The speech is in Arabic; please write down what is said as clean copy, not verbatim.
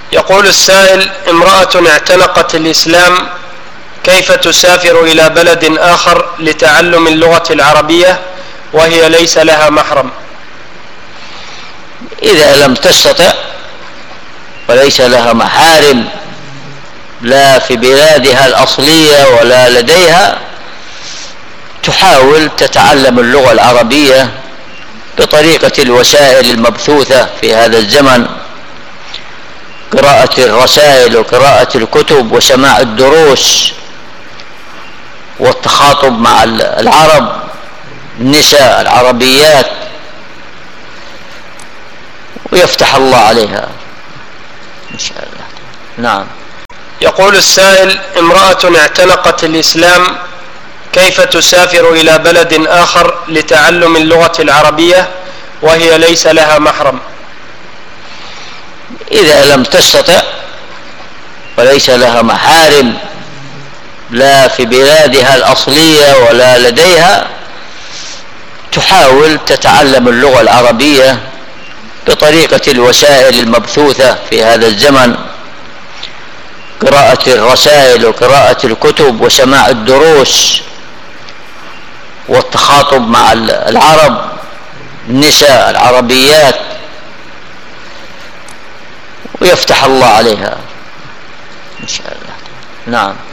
يقول السائل: امرأة اعتنقت الإسلام، كيف تسافر إلى بلد آخر لتعلم اللغة العربية وهي ليس لها محرم؟ إذا لم تستطع وليس لها محارم لا في بلادها الأصلية ولا لديها، تحاول تتعلم اللغة العربية بطريقة الوسائل المبثوثة في هذا الزمن، قراءة الرسائل وقراءة الكتب وسماع الدروس والتخاطب مع العرب، النساء العربيات، ويفتح الله عليها إن شاء الله. نعم. يقول السائل: امرأة اعتنقت الإسلام، كيف تسافر إلى بلد آخر لتعلم اللغة العربية وهي ليس لها محرم؟ إذا لم تستطع وليس لها محارم لا في بلادها الأصلية ولا لديها، تحاول تتعلم اللغة العربية بطريقة الوسائل المبثوثة في هذا الزمن، قراءة الرسائل وقراءة الكتب وسماع الدروس والتخاطب مع العرب، النساء العربيات، ويفتح الله عليها إن شاء الله. نعم.